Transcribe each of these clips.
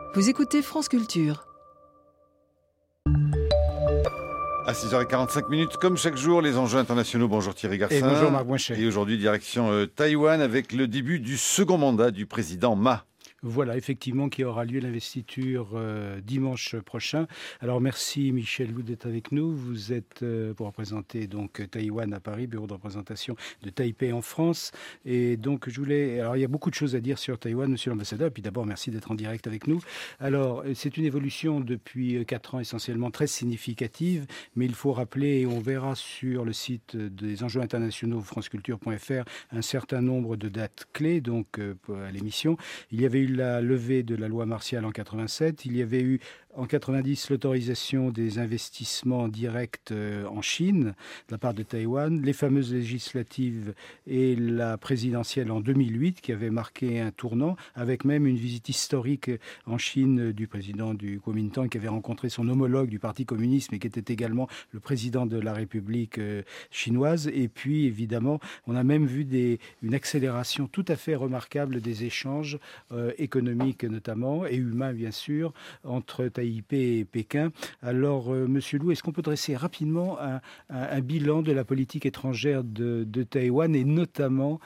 Vous écoutez France Culture. À 6h45, comme chaque jour, les enjeux internationaux. Bonjour Thierry Garcin. Et bonjour Marc Boinchet. Et aujourd'hui, direction Taïwan avec le début du second mandat du président Ma. Voilà, effectivement, qui aura lieu l'investiture dimanche prochain. Alors merci Michel Wu d'être avec nous. Vous êtes pour représenter donc Taïwan à Paris, bureau de représentation de Taipei en France. Et donc alors il y a beaucoup de choses à dire sur Taïwan, monsieur l'ambassadeur. Et puis d'abord, merci d'être en direct avec nous. Alors c'est une évolution depuis 4 ans essentiellement très significative, mais il faut rappeler, et on verra sur le site des enjeux internationaux franceculture.fr un certain nombre de dates clés donc à l'émission. Il y avait eu la levée de la loi martiale en 87. Il y avait eu en 90 l'autorisation des investissements directs en Chine de la part de Taïwan, les fameuses législatives et la présidentielle en 2008 qui avait marqué un tournant, avec même une visite historique en Chine du président du Kuomintang qui avait rencontré son homologue du Parti communiste mais qui était également le président de la République chinoise. Et puis évidemment, on a même vu une accélération tout à fait remarquable des échanges économiques notamment et humains bien sûr entre Taipei et Pékin. Alors, Monsieur Lou, est-ce qu'on peut dresser rapidement un bilan de la politique étrangère de Taïwan et notamment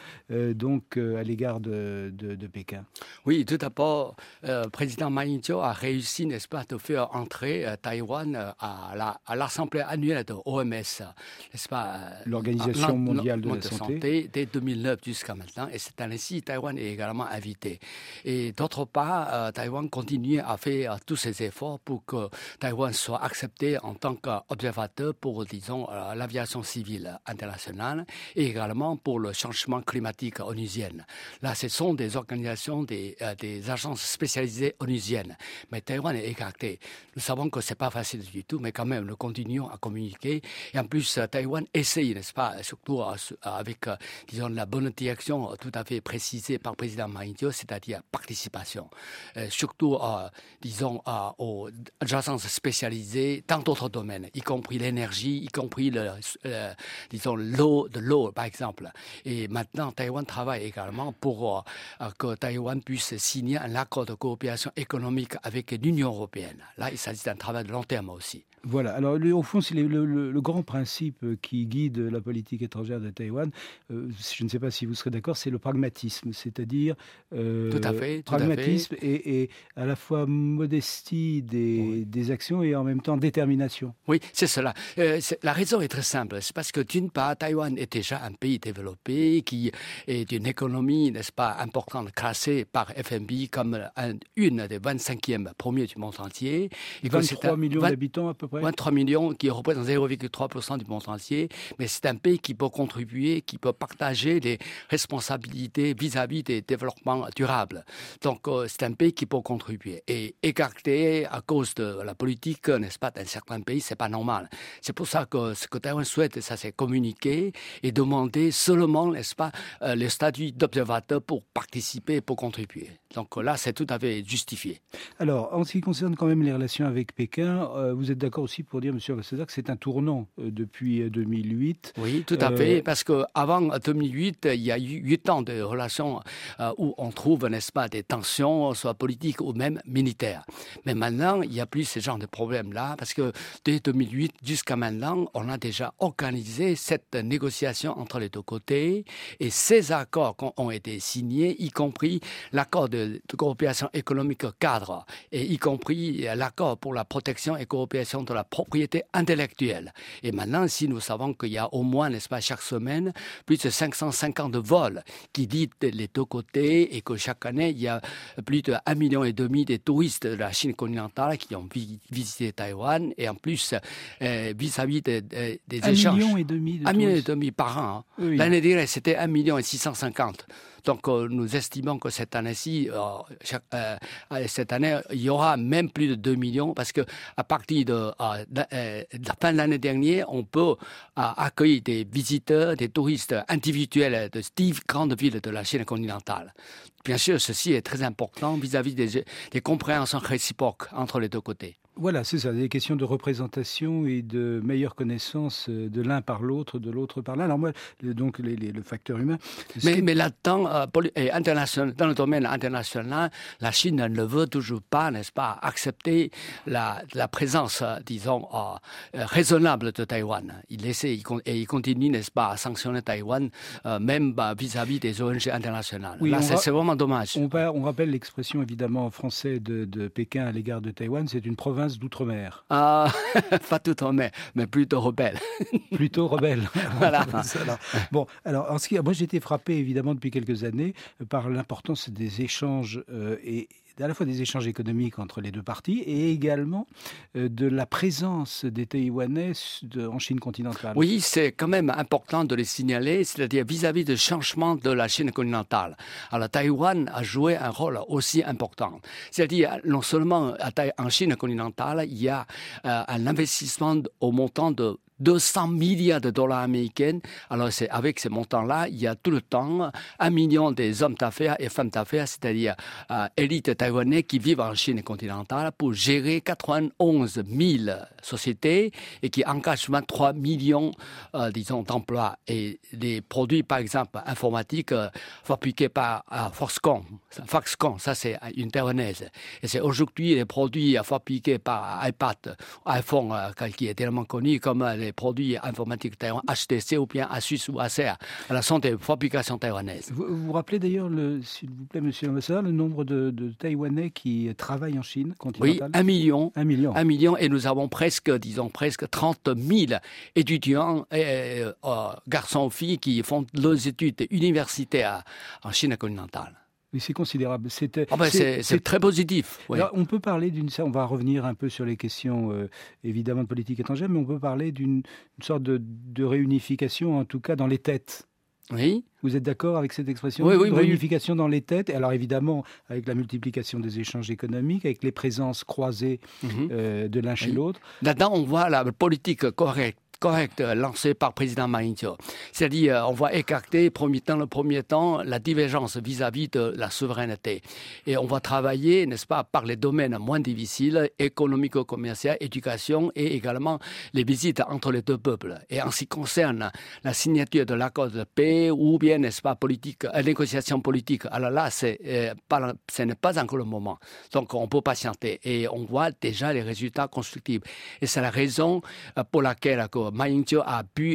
à l'égard de Pékin? Oui, tout d'abord, le président Ma Ying-jeou a réussi, n'est-ce pas, de faire entrer Taïwan à l'Assemblée annuelle de l'OMS, n'est-ce pas, l'Organisation mondiale de la santé, dès 2009 jusqu'à maintenant. Et cette année-ci, Taïwan est également invité. Et d'autre part, Taïwan continue à faire tous ses efforts pour que Taïwan soit accepté en tant qu'observateur pour, disons, l'aviation civile internationale et également pour le changement climatique onusien. Là, ce sont des organisations, des agences spécialisées onusiennes. Mais Taïwan est écarté. Nous savons que ce n'est pas facile du tout, mais quand même, nous continuons à communiquer. Et en plus, Taïwan essaye, n'est-ce pas, surtout avec, disons, la bonne direction tout à fait précisée par le président Ma Ying-jeou, c'est-à-dire participation. Surtout, disons, aux agences spécialisées dans d'autres domaines, y compris l'énergie, y compris disons l'eau, par exemple. Et maintenant, Taïwan travaille également pour que Taïwan puisse signer un accord de coopération économique avec l'Union européenne. Là, il s'agit d'un travail de long terme aussi. Voilà. Alors, au fond, c'est le grand principe qui guide la politique étrangère de Taïwan. Je ne sais pas si vous serez d'accord, c'est le pragmatisme, c'est-à-dire tout à fait. Et à la fois modestie des actions et en même temps détermination. Oui, c'est cela. La raison est très simple. C'est parce que d'une part, Taïwan est déjà un pays développé qui est d'une économie, n'est-ce pas, importante, classée par FMI comme une des 25e premiers du monde entier. 23 millions d'habitants à peu près. 23 millions qui représentent 0,3% du monde entier, mais c'est un pays qui peut contribuer, qui peut partager les responsabilités vis-à-vis des développements durables. Donc c'est un pays qui peut contribuer. Et écarté à cause de la politique, n'est-ce pas, d'un certain pays, c'est pas normal. C'est pour ça que ce que Taïwan souhaite, ça c'est communiquer et demander seulement, n'est-ce pas, le statut d'observateur pour participer, pour contribuer. Donc là, c'est tout à fait justifié. Alors, en ce qui concerne quand même les relations avec Pékin, vous êtes d'accord aussi pour dire, monsieur l'ambassadeur, que c'est un tournant depuis 2008. Oui, tout à fait, parce qu'avant 2008, il y a eu 8 ans de relations où on trouve, n'est-ce pas, des tensions, soit politiques ou même militaires. Mais maintenant, il n'y a plus ce genre de problème-là, parce que dès 2008 jusqu'à maintenant, on a déjà organisé cette négociation entre les deux côtés, et ces accords ont été signés, y compris l'accord de coopération économique cadre, et y compris l'accord pour la protection et coopération de la propriété intellectuelle. Et maintenant, si nous savons qu'il y a au moins, n'est-ce pas, chaque semaine, plus de 550 vols qui lient les deux côtés, et que chaque année, il y a plus de 1,5 million de touristes de la Chine continentale qui ont visité Taïwan, et en plus, vis-à-vis des échanges. 1,5 million de touristes. 1,5 million par an. Hein. Oui. L'année dernière, c'était 1,650 million. Donc, nous estimons que cette année-ci, cette année, il y aura même plus de 2 millions parce que à partir de la fin de l'année dernière, on peut accueillir des visiteurs, des touristes individuels de 10 grandes villes de la Chine continentale. Bien sûr, ceci est très important vis-à-vis des compréhensions réciproques entre les deux côtés. Voilà, c'est ça, des questions de représentation et de meilleure connaissance de l'un par l'autre, de l'autre par l'un. Alors moi, donc le facteur humain... Mais là-dedans, dans le domaine international, la Chine ne veut toujours pas, n'est-ce pas, accepter la présence, disons, raisonnable de Taïwan. Il continue, n'est-ce pas, à sanctionner Taïwan, même vis-à-vis des ONG internationales. Oui, là, c'est vraiment dommage. On rappelle l'expression, évidemment, en français de Pékin à l'égard de Taïwan, c'est une province d'outre-mer. Pas d'outre-mer, mais plutôt rebelle. Plutôt rebelle. Voilà. Bon, alors, moi j'ai été frappé, évidemment, depuis quelques années, par l'importance des échanges et à la fois des échanges économiques entre les deux parties et également de la présence des Taïwanais en Chine continentale. Oui, c'est quand même important de les signaler, c'est-à-dire vis-à-vis du changement de la Chine continentale. Alors, Taïwan a joué un rôle aussi important. C'est-à-dire, non seulement en Chine continentale, il y a un investissement au montant de 200 milliards de dollars américains. Alors, avec ces montants-là, il y a tout le temps 1 million des hommes d'affaires et femmes d'affaires, c'est-à-dire élites taïwanais qui vivent en Chine continentale pour gérer 91 000 sociétés et qui engagent 23 millions, disons, d'emplois. Et les produits, par exemple, informatiques fabriqués par Foxconn, ça c'est une taïwanaise. Et c'est aujourd'hui les produits fabriqués par iPhone, qui est tellement connu comme les produits informatiques taïwanais, HTC ou bien Asus ou Acer. Elles sont des fabrications taïwanaises. Vous vous rappelez d'ailleurs, s'il vous plaît, monsieur l'ambassadeur, le nombre de Taïwanais qui travaillent en Chine continentale? Oui, 1 million. 1 million. 1 million, et nous avons presque 30 000 étudiants, garçons ou filles, qui font leurs études universitaires en Chine continentale. Mais c'est considérable. C'est très positif. Oui. Alors, on peut parler on va revenir un peu sur les questions évidemment de politique étrangère, mais on peut parler d'une sorte de réunification, en tout cas dans les têtes. Oui. Vous êtes d'accord avec cette expression? Oui, réunification dans les têtes. Alors évidemment, avec la multiplication des échanges économiques, avec les présences croisées de l'un chez l'autre. Là-dedans, on voit la politique correcte lancée par le président Ma Ying-jeou. C'est-à-dire, on va écarter, dans le premier temps, la divergence vis-à-vis de la souveraineté. Et on va travailler, n'est-ce pas, par les domaines moins difficiles, économico-commercial, éducation et également les visites entre les deux peuples. Et en ce qui concerne la signature de l'accord de paix ou bien, n'est-ce pas, négociation politique, alors là, ce n'est pas encore le moment. Donc, on peut patienter. Et on voit déjà les résultats constructifs. Et c'est la raison pour laquelle Ma Ying-jeou a pu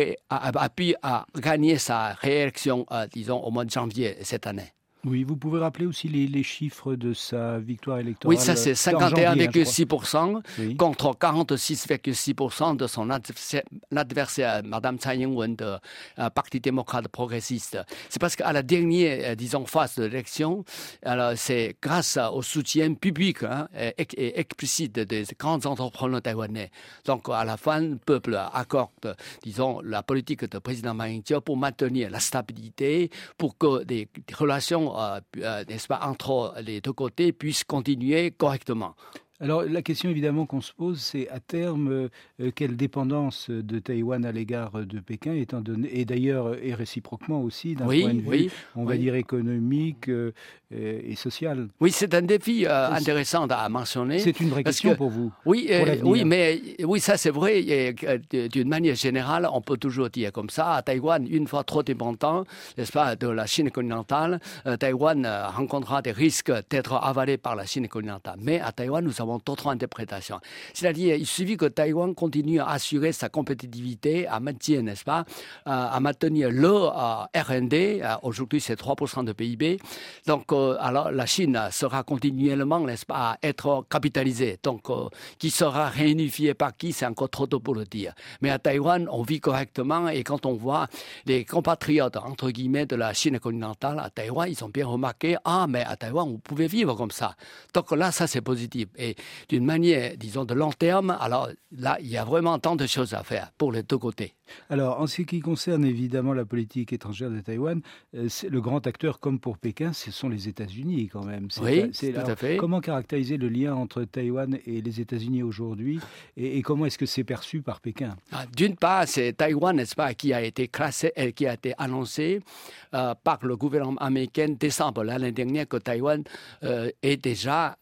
gagner sa réélection, disons, au mois de janvier cette année. Oui, vous pouvez rappeler aussi les chiffres de sa victoire électorale. Oui, ça c'est 51,6% contre 46,6% de son adversaire, Mme Tsai Ing-wen, de Parti démocrate progressiste. C'est parce qu'à la dernière, disons, phase de l'élection, c'est grâce au soutien public et explicite des grands entrepreneurs taïwanais. Donc, à la fin, le peuple accorde, disons, la politique du président Ma Ying-jeou pour maintenir la stabilité, pour que des relations n'est-ce pas, entre les deux côtés puissent continuer correctement. Alors la question évidemment qu'on se pose, c'est à terme quelle dépendance de Taïwan à l'égard de Pékin, étant donné, et d'ailleurs et réciproquement aussi d'un point de vue, on va dire économique et social. Oui, c'est un défi intéressant à mentionner. C'est une vraie question pour vous. Oui, ça c'est vrai. Et, d'une manière générale, on peut toujours dire comme ça. À Taïwan, une fois trop dépendant, n'est-ce pas, de la Chine continentale, Taïwan rencontrera des risques d'être avalé par la Chine continentale. Mais à Taïwan, nous avons d'autres interprétations. C'est-à-dire, il suffit que Taïwan continue à assurer sa compétitivité, à maintenir, n'est-ce pas, à maintenir le R&D. Aujourd'hui, c'est 3% de PIB. Donc, alors la Chine sera continuellement, n'est-ce pas, à être capitalisée. Donc, qui sera réunifié par qui, c'est encore trop tôt pour le dire. Mais à Taïwan, on vit correctement et quand on voit les compatriotes, entre guillemets, de la Chine continentale à Taïwan, ils ont bien remarqué, mais à Taïwan, vous pouvez vivre comme ça. Donc là, ça, c'est positif. Et d'une manière, disons, de long terme, alors là, il y a vraiment tant de choses à faire pour les deux côtés. Alors, en ce qui concerne évidemment la politique étrangère de Taïwan, le grand acteur, comme pour Pékin, ce sont les États-Unis quand même. Oui, tout à fait. Comment caractériser le lien entre Taïwan et les États-Unis aujourd'hui et comment est-ce que c'est perçu par Pékin? D'une part, c'est Taïwan, n'est-ce pas, qui a été classé, qui a été annoncé par le gouvernement américain décembre l'année dernière que Taïwan est déjà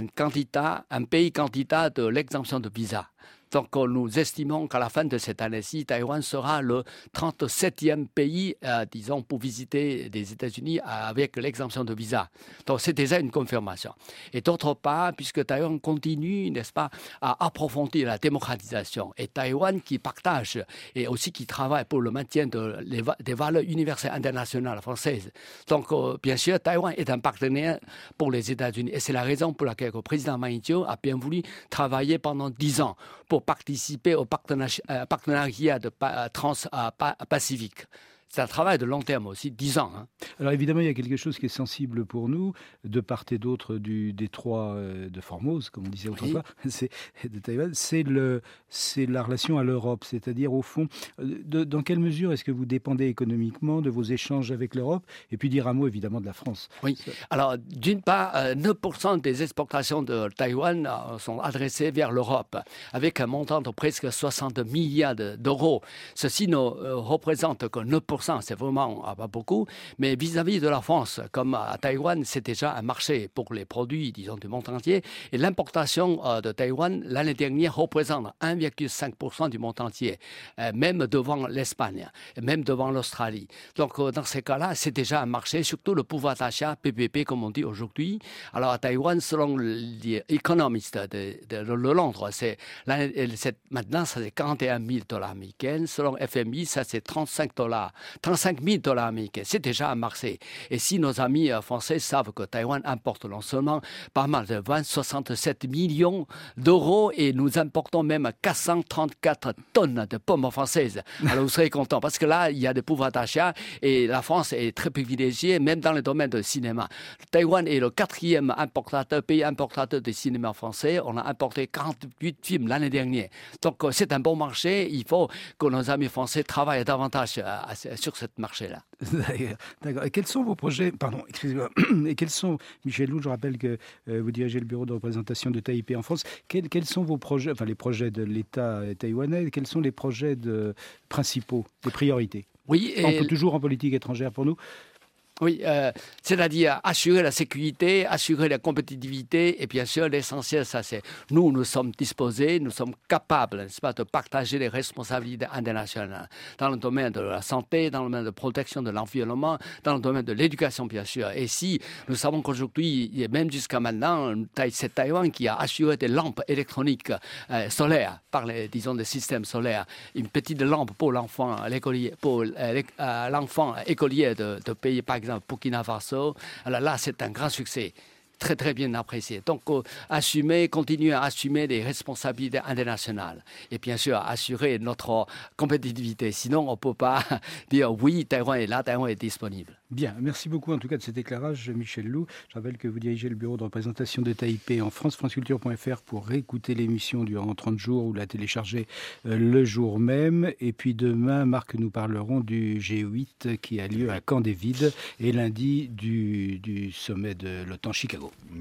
un pays candidat de l'exemption de visa. Donc, nous estimons qu'à la fin de cette année-ci, Taïwan sera le 37e pays, disons, pour visiter les États-Unis avec l'exemption de visa. Donc, c'est déjà une confirmation. Et d'autre part, puisque Taïwan continue, n'est-ce pas, à approfondir la démocratisation, et Taïwan qui partage et aussi qui travaille pour le maintien des valeurs universelles internationales françaises. Donc, bien sûr, Taïwan est un partenaire pour les États-Unis. Et c'est la raison pour laquelle le président Ma Ying-jeou a bien voulu travailler pendant 10 ans pour participer au partenariat trans-pacifique. C'est un travail de long terme aussi, 10 ans. Hein. Alors évidemment, il y a quelque chose qui est sensible pour nous, de part et d'autre du détroit de Formose, comme on disait autrefois, de Taïwan, c'est la relation à l'Europe. C'est-à-dire, au fond, dans quelle mesure est-ce que vous dépendez économiquement de vos échanges avec l'Europe? Et puis dire un mot, évidemment, de la France. Oui. Alors, d'une part, 9% des exportations de Taïwan sont adressées vers l'Europe, avec un montant de presque 60 milliards d'euros. Ceci ne représente que 9%. C'est vraiment pas beaucoup, mais vis-à-vis de la France, comme à Taïwan, c'est déjà un marché pour les produits, disons, du monde entier. Et l'importation de Taïwan, l'année dernière, représente 1,5% du monde entier, même devant l'Espagne, même devant l'Australie. Donc, dans ces cas-là, c'est déjà un marché, surtout le pouvoir d'achat, PPP, comme on dit aujourd'hui. Alors, à Taïwan, selon les économistes de Londres, maintenant, ça c'est 41 000 $ américains. Selon FMI, ça c'est 35 000 $ américains. C'est déjà un marché. Et si nos amis français savent que Taïwan importe non seulement pas mal de 67 millions d'euros et nous importons même 434 tonnes de pommes françaises. Alors vous serez contents parce que là, il y a des pouvoirs d'achat et la France est très privilégiée, même dans le domaine du cinéma. Taïwan est le 4e pays importateur de cinéma français. On a importé 48 films l'année dernière. Donc c'est un bon marché. Il faut que nos amis français travaillent davantage sur ce marché-là. D'accord. Et quels sont vos projets? Pardon, excusez-moi. Et quels sont, Michel Lou, je rappelle que vous dirigez le bureau de représentation de Taipei en France. Quels sont vos projets, enfin les projets de l'État taïwanais, quels sont les projets principaux, les priorités? Oui. Toujours en politique étrangère pour nous. Oui, c'est-à-dire assurer la sécurité, assurer la compétitivité et bien sûr l'essentiel, ça c'est nous sommes disposés, nous sommes capables, n'est-ce pas, de partager les responsabilités internationales dans le domaine de la santé, dans le domaine de protection de l'environnement, dans le domaine de l'éducation bien sûr. Et si nous savons qu'aujourd'hui, même jusqu'à maintenant, c'est Taïwan qui a assuré des lampes électroniques solaires par des systèmes solaires, une petite lampe pour l'enfant écolier, de pays par exemple Burkina Faso, alors là, c'est un grand succès. Très, très bien apprécié. Donc, continuer à assumer les responsabilités internationales et bien sûr, assurer notre compétitivité. Sinon, on ne peut pas dire oui, Taïwan est là, Taïwan est disponible. Bien, merci beaucoup en tout cas de cet éclairage, Michel Lou. Je rappelle que vous dirigez le bureau de représentation de Taipei en France, franceculture.fr pour réécouter l'émission durant 30 jours ou la télécharger le jour même. Et puis demain, Marc, nous parlerons du G8 qui a lieu à Camp David et lundi du sommet de l'OTAN Chicago.